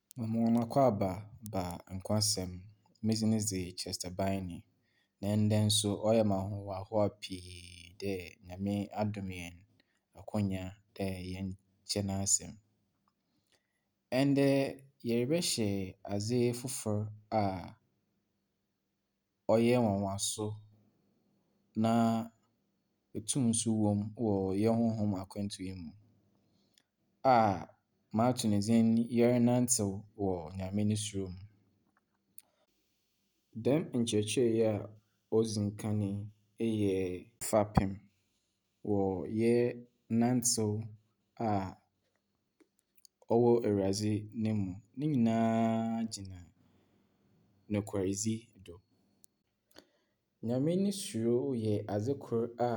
Mmonakɔ aba ba nkwasɛm. Me din de Chester Byney. Na ndɛ nso ɔyɛ me ahohoahoa pii dɛ Nyame adom yɛn akwanya dɛ yɛnkyɛ n'asɛm. Ndɛ yɛrebɛhyɛ adze fofor a ɔyɛ nwanwaso na etum nso wɔ mu wɔ yɛn honhom akwantu yi mu a mato ne din Yɛrenantew wɔ Nyame ne suro mu. Dɛm nkyerɛkyerɛ yi a odzi kan yi yɛ fapem wɔ yɛnantew a ɔwɔ Awurade ne mu. Ne nyinaa gyina nokwaredzi do. Nyame ne suro yɛ adze kor a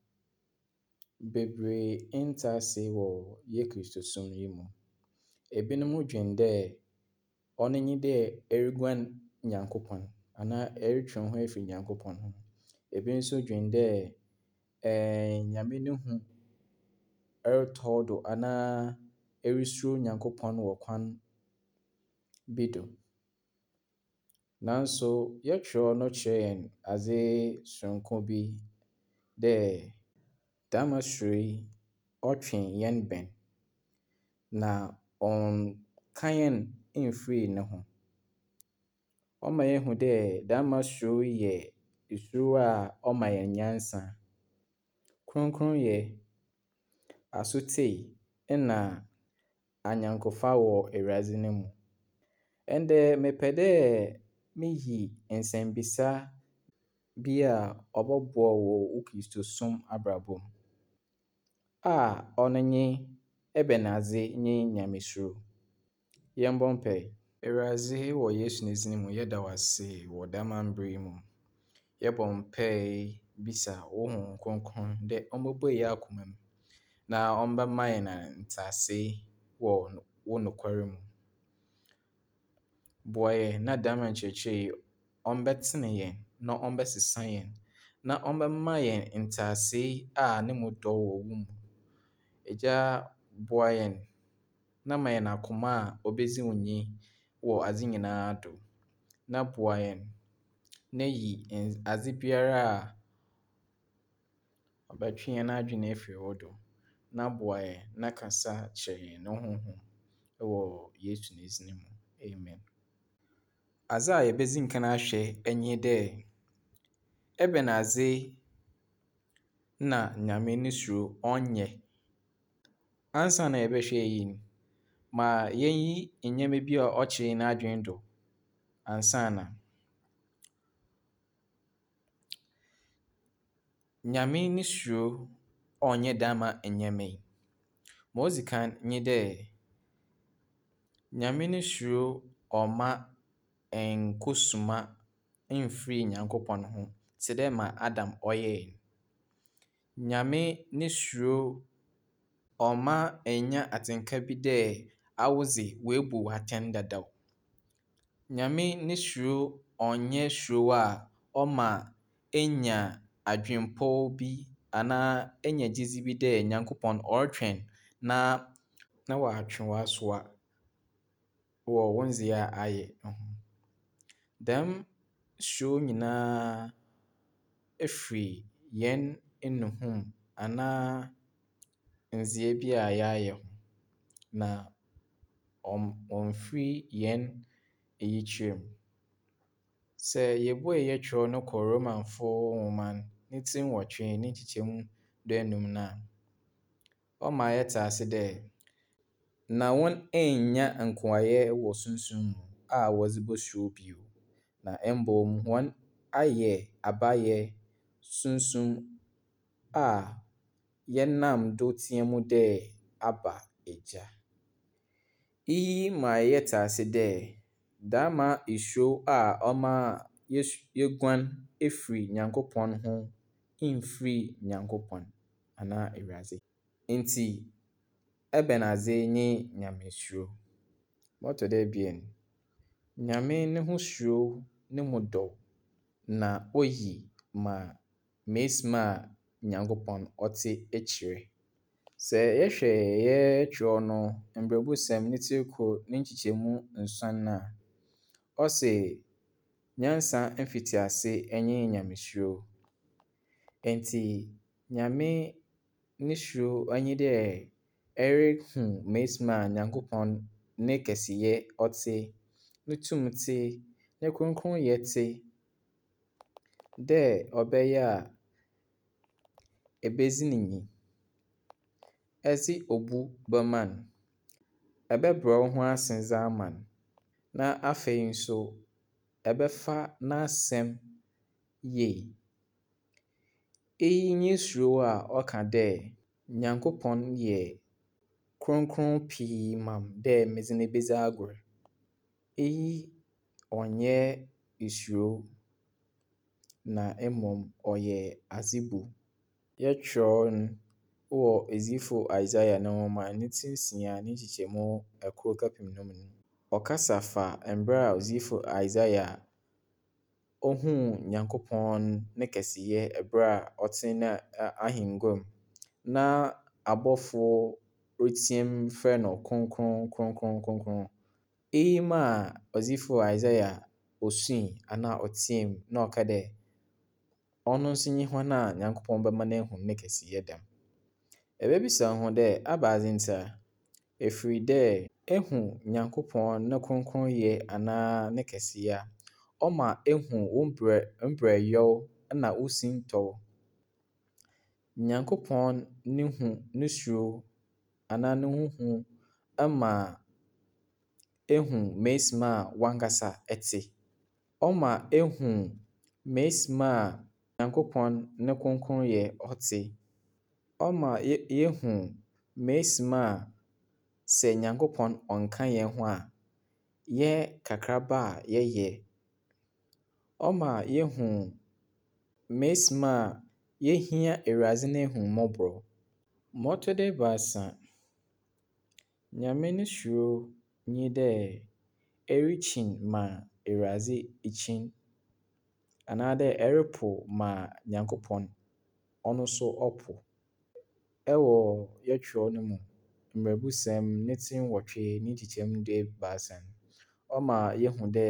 bebree ntse ase wɔ yɛn Kristosom yi mu. Ebinom dwen dɛ ɔno nye dɛ ɛreguan Nyankopɔn anaa ɛretwe wo ho efi Nyankopɔn ho. Ebi nso dwen dɛ Nyame ne hu ɛrotɔ wo do anaa ɛresuro Nyankopɔn wɔ kwan bi do. Nanso yɛtwerɛ no kyerɛ yɛn adze soronko bi dɛ daama suro yi ɔtwe yɛn bɛn na ɔnnka yɛn mfiri ne ho. Ɔma yɛhu dɛ daama suro yi yɛ suro a ɔma yɛn nyansa, kronkronyɛ, asotwe na anyankofa wɔ Awurade ne mu. Ndɛ mepɛ dɛ miyi nsɛmbisa bi a ɔbɛboa wo wɔ wo Kristosom abrabɔ mu a ɔno nye ɛbɛnadze nye Nyamesuro. Yɛmbɔ mpae. Awurade wɔ Yesu ne dzin mu yɛda wo ase wɔ dɛm aber yi mu. Yɛbɔ mpae bisa wo Honhom Kronkron dɛ ɔmbɛbue yɛn akoma mu na ɔmbɛma yɛn ntseasee wɔ wo nokwar mu. Boa yɛn na dɛm nkyerɛkyerɛ yi ɔmbɛtsena yɛn na ɔmbɛsesa yɛn na ɔmbɛma yɛn ntseasee a ne mu dɔ wɔ wo mu. Agya, boa yɛn na ma yɛn akoma a obedzi wo nyi wɔ adze nyinaa do. Na boa yɛn na yi adze biara a ɔbɛtwe yɛn adwene efi wo do. Na boa yɛn na kasa kyerɛ yɛn ne honhom wɔ Yesu ne dzin mu. Amen. Adze a yebedzi kan ahwɛ nye dɛ ɛbɛnadze na Nyame ne suro ɔnyɛ. Ansaana yɛbɛhwɛ eyi no, ma yenyi ndzɛmba bi a ɔkyerɛ hɛn adwene do ansaana. Nyame ne suro ɔnnyɛ dɛm ndzɛmba yi. Ma odzi kan nye dɛ Nyame ne suro ɔmma nkosuma mfiri Nyankopɔn ho tse dɛ ma Adam ɔyɛe. Nyame ne suro ɔmma ennya atsenka bi dɛ awodze woebu wo atɛn dadaw. Nyame ne suro ɔnnyɛ suro a ɔma enya adwempɔw bi anaa enya gyedzi bi dɛ Nyankopɔn ɔrotwɛn na ɔatwe wo asowa wɔ wo ndzeyɛɛ a ayɛ ho. Dɛm suro nyinaa efiri hɛn nnuho mu anaa ndzeyɛɛ bi a yɛayɛ ho na ɔmmfiri hɛn eyikyerɛ mu. Sɛ yebue yɛtwerɛ no kɔ Romafo nwoma ne tsir nwɔtwe ne nkyekyɛmu duenum no a, ɔma yɛtse ase dɛ na hɔn annya nkoayɛ wɔ sunsum mu a wɔdze bosuro bio, na mbom hɔn ayɛ abaayɛ sunsum a yɛnam do tseɛ mu dɛ Aba, Agya. Iyi ma yɛtse ase dɛ daama suro a ɔmaa yeguan efiri Nyankopɔn ho mfiri Nyankopɔn anaa Awurade. Ntsi ɛbɛnadze nye Nyamesuro. Ma ɔtɔ do ebien, Nyame no ho suro ne mu dɔ na oyi ma esi mu a Nyankopɔn ɔtse ekyir. Sɛ yɛhwɛ yɛn twerɛ no Mmrɛbusɛm ne Tirikɔ ne nkyekyɛmu nson a, ɔse nyansa mfitiase nye Nyamesuro. Enti Nyame ne suro nye dɛ ɛrehu mmarima a Nyankopɔn ne kɛseyɛ ɔte, ne tumi te, ne kronkronyɛ te, dɛ ɔbɛyɛ a ɛbɛzi ne nyi, ɛdze obu bɛma no, ɛbɛbrɛ wo ho ase dze ama no, na afei nso ɛbɛfa n'asɛm yie. Eyi nye suro a ɔka dɛ Nyankopɔn yɛ kronkron pii ma me dɛ medze no bedzi agor. Eyi ɔnnyɛ suro na mmom ɔyɛ adzebu. Yɛtwerɛ no wɔ Odiyifo Isaiah ne nwoma ne ti 6 ne nkyekyɛmu 1 mu no, ɔkasa fa mberɛ a Odiyifo Isaiah ohuu Nyankopɔn ne kɛseyɛ ɛberɛ a ɔtse n'ahengua mu na abɔfo reteɛ mu frɛ no kronkron kronkron kronkron. Eyi maa Odiyifo Isaiah osui anaa ɔteɛɛ mu na ɔka dɛ ɔno nso nye hwan a Nyankopɔn bɛma no ahu ne kɛseyɛ dɛm. Ɛbɛbisa wo ho dɛ aba adze ntia? Ɛfiri dɛ ehu Nyankopɔn ne kronkronyɛ anaa ne kɛseyɛ a, ɔma ehu wo mberɛwyɛw na wo sintɔw. Nyankopɔn ne hu ne suro anaa ne ho hu ma ehu mmarima a wankasa ɛte. Ɔma ehu mmarima a Nyankopɔn ne kronkronyɛ ɔte. Ɔma yehu mmarima a sɛ Nyankopɔn ɔnka hɛn ho a, yɛn kakraba a yɛyɛ. Ɔma yehu mmarima a yehia Awurade n'ehummɔborɔ. Ma ɔtɔ do ebiasa, Nyame ne suro nye dɛ ɛrekyin ma Awurade ekyin anaa dɛ ɛrepo ma Nyankopɔn ɔno so ɔpo. Ɛwɔ yɛtwerɛ no mu Mmrɛbusɛm ne ti 8 ne nkyekyɛmu 13 no, ɔma yehu dɛ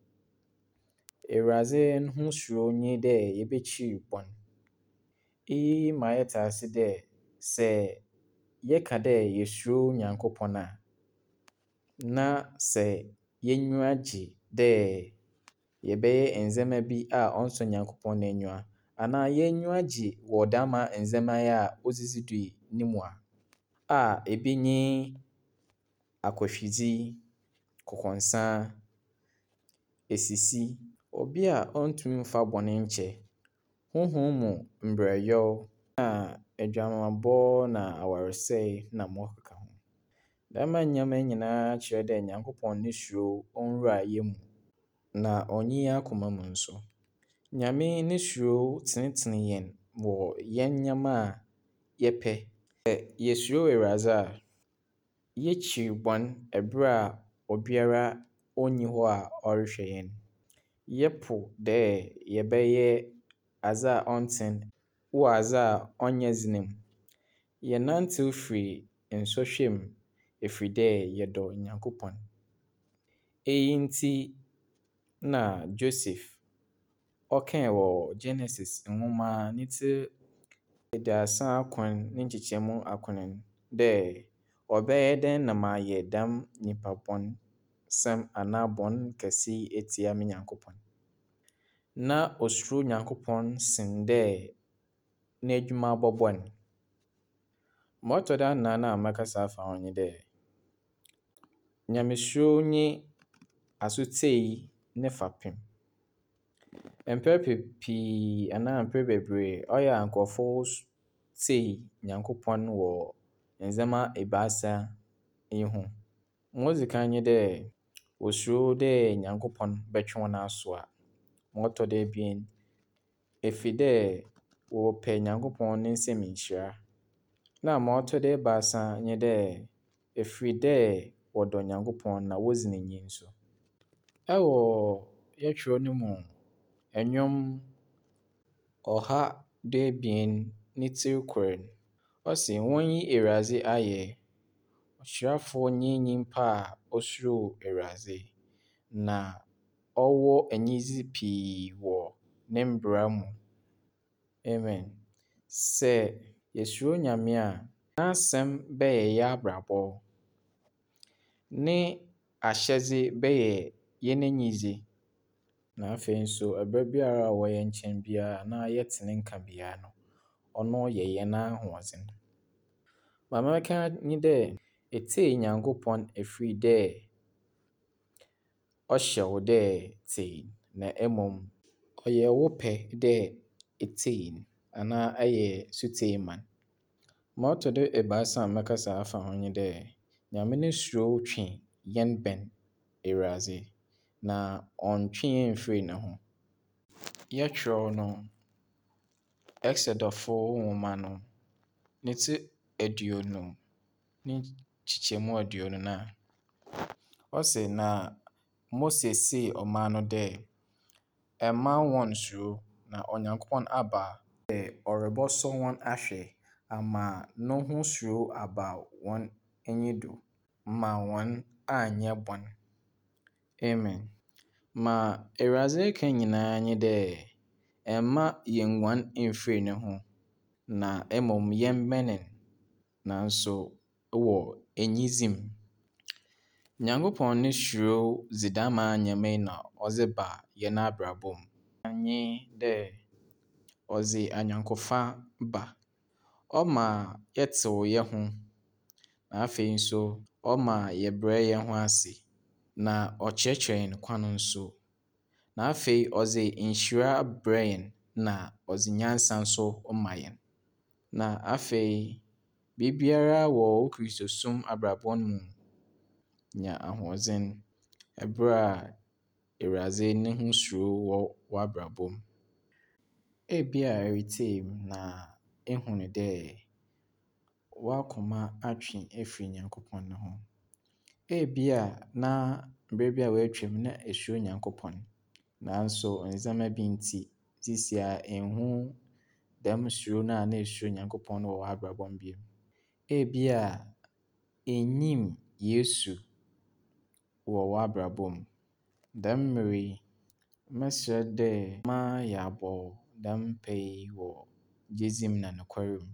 Awurade ho suro nye dɛ yebekyir bɔn. Eyi ma yɛtse ase dɛ sɛ yɛka dɛ yesuro Nyankopɔn a, na sɛ yenyiwa gye dɛ yɛbɛyɛ ndzɛmba bi a ɔnnsɔ Nyankopɔn n'enyiwa anaa yenyiwa gye wɔ dɛmba ndzɛmba yi a odzidzi dui no mu a ebi nye akɔhwedzi, kɔkɔnsa, esisi, obi a ɔnntumi mfa bɔne nkyɛ, honhom mu mberɛwyɛw na edwamammɔ na awaresɛe na ma ɔkeka ho. Dɛmba ndzɛmba yi nyinaa kyerɛ dɛ Nyankopɔn ne suro ɔnwura hɛn mu na ɔnnye hɛn akoma mu nso. Nyame ne suro tsenetsene hɛn wɔ hɛn ndzɛmba a yɛpɛ. Sɛ yesuro Awurade a, yekyir bɔn ɛberɛ a obiara onnyi hɔ a ɔrehwɛ hɛn. Yɛpo dɛ yɛbɛyɛ adze a ɔntsen wɔ adze a ɔnnyɛ dzen mu. Yɛnantsew firi nsɔhwɛ mu ɛfiri dɛ yɛdɔ Nyankopɔn. Eyi nti na Joseph ɔkae wɔ Genesis nwoma ne tsir 39 ne nkyekyɛmu 9 no dɛ ɔbɛyɛ dɛn na mayɛ dɛm nyimpa bɔnsɛm anaa bɔn kɛse yi etsia me Nyankopɔn. Na osuro Nyankopɔn sen dɛ n'edwuma bɔbɔ no. Ma ɔtɔ do anan a mɛkasa afa ho nye dɛ Nyamesuro nye asotsee ne fapem. Mper pii anaa mper bebree ɔyɛ a nkorɔfo tsie Nyankopɔn wɔ ndzɛmba ebiasa yi ho. Ma odzi kan nye dɛ wosuro dɛ Nyankopɔn bɛtwe hɔn aso a. Ma ɔtɔ do ebien, ɛfiri dɛ wɔpɛ Nyankopɔn ne nsɛm nhyira. Na ma ɔtɔ do ebiasa nye dɛ ɛfiri dɛ wɔdɔ Nyankopɔn na wodzi n'enyi nso. Ɛwɔ yɛtwerɛ no mu ndwom 102 ne tsir kor no, Ɔse wɔnyi Awurade ayɛ. Ɔsrafoɔ nye nyimpa a osuro Awurade na ɔwɔ enyidzi pii wɔ ne mbra mu. Amen. Sɛ yesuro Nyame a, n'asɛm bɛyɛ yɛn abrabɔ. Ne ahyɛdze bɛyɛ yɛn enyidze. Na afei nso, ɛberɛ biara a ɔwɔ yɛn nkyɛn biara na yɛtse ne nka biara no, ɔno yɛ yɛn ahoɔdzen. Ma mɛka nye dɛ, etsie Nyankopɔn efiri dɛ ɔhyɛ wo dɛ tsie, na mmom ɔyɛ wo pɛ dɛ etsie no anaa ɛyɛ sutee ma no. Ma ɔtɔ do ebiasa a mɛkasa afa ho nye dɛ, Nyame ne suro twe yɛn bɛn Awurade, na ɔnntwe yɛn mfiri ne ho. Yɛtwerɛw no, Exodufo nwoma no, ne tsi nkyekyɛmu aduonu no a, ɔse na Mose see ɔman no dɛ ɛmma wɔn nsuro, na Onyankopɔn aba dɛ ɔrebɔsɔ wɔn ahwɛ ama no ho suro aba wɔn enyi do ma wɔn annyɛ bɔn. Amen. Ma Awurade ka nyinaa nye dɛ ɛmma yennguan mfiri ne ho, na mmom yɛmmɛn no, nanso wɔ enyidzi mu. Nyankopɔn ne suro dzi dɛm a nyɛma yi na ɔdze ba yɛn abrabɔ mu. Nye dɛ ɔdze anyɔnkofa ba. Ɔma yɛtsew yɛn ho, na afei nso ɔma yɛbrɛ yɛn ho ase, na ɔkyerɛkyerɛ yɛn kwan nso. Na afei ɔdze nhyira brɛ yɛn, na ɔdze nyansa nso ma yɛn. Na afei, biribiara wɔ wo Kristosom abrabɔ no mu nya ahoɔdzen ɛberɛ a Awurade ne ho suro wɔ w'abrabɔ mu. Ebia ɛretsie me na ehu no dɛ w'akoma atwe efiri Nyankopɔn no ho. Ebia na mber bi a woetwam na esuro Nyankopɔn, nanso ndzɛmba bi ntsi seesei ennhu dɛm suro no a na esuro Nyankopɔn no wɔ w'abrabɔ mu bio. Ebia innyim Yesu wɔ w'abrabɔ mu. Dɛm mber yi, mɛsrɛ dɛ ma yɛabɔ dɛm mpae yi wɔ gyedzi mu na nokwar mu.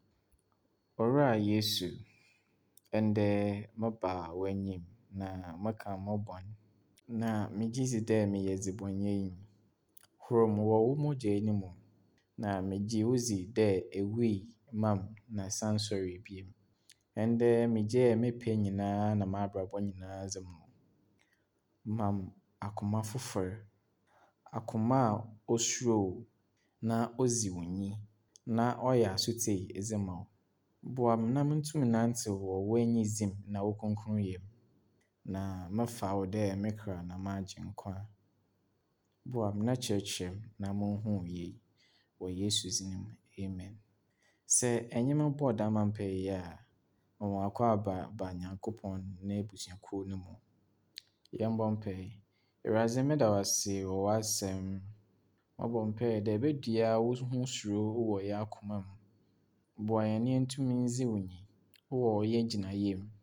Owura Yesu, ndɛ meba w'enyim na meka mo bɔn, na megye dzi dɛ meyɛ dzebɔnyɛnyi. Horow me wɔ wo mogya yi mu, na megye wo dzi dɛ ewui maa me na san sɔree bio. Ndɛ megyae me pɛ nyinaa na m'abrabɔ nyinaa dze ma wo. Ma me akoma fofor, akoma a osuro wo na odzi wo nyi na ɔyɛ asotwe dze ma wo. Boa me na muntum nantsew wɔ w'enyidzi mu na wo kronkronyɛ mu, na mɛfa wo dɛ me kra na m'agyenkwa. Boa me na kyerɛkyerɛ me na munhu wo yie. Wɔ Yesu dzin mu, amen. Sɛ ɛnye me bɔɔ dɛm mpae yi a, ma w'akɔ aba Nyankopɔn n'ebusuakuw no mu. Yɛmbɔ mpae. Awurade, meda wo ase wɔ w'asɛm. Mabɔ mpae dɛ ebedua wo ho suro wɔ yɛn akoma mu. Boa yɛn na yentum ndzi wo nyi wɔ yɛn gyinayɛ mu,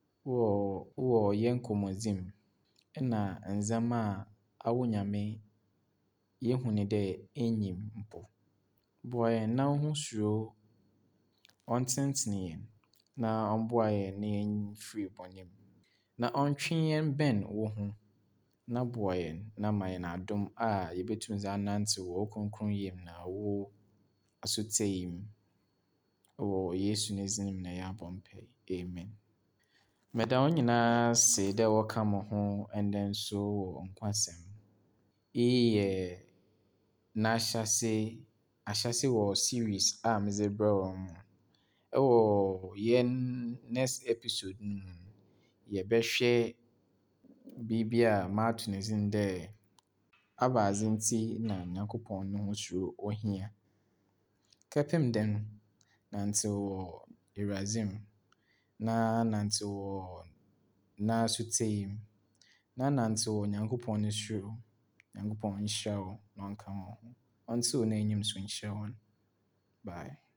wɔ yɛn kɔmmɔdzi mu, na ndzɛmba a awo Nyame yehu ne dɛ ennyim mpo. Boa yɛn na wo ho suro ɔntsentsen yɛn, na ɔmboa yɛn na yemfiri bɔne mu, na ɔntwe yɛn bɛn wo ho, na boa yɛn na ma yɛn adom a yebetum dze anantsew wɔ wo kronkronyɛ mu na wo asotwe mu. Wɔ Yesu ne dzin mu na yɛabɔ mpae, amen. Meda wo nyinaa ase dɛ wɔka mo ho ndɛ nso wɔ nkwasɛm. Iyi yɛ ahyɛse wɔ series a medze brɛ wo no. Ɛwɔ yɛn next episode no mu no, yɛbɛhwɛ biribi a mato ne dzin dɛ abadze ntsi na Nyankopɔn ne ho suro ohia. Kɛpem da no, nantsew wɔ Awurade mu, na nantsew wɔ n'asotwe mu, na nantsew wɔ Nyankopɔn ne suro. Nyankopɔn nhyira wo na ɔnka wo ho. Ɔntsew n'enyim so nhyira hɔn. Bye.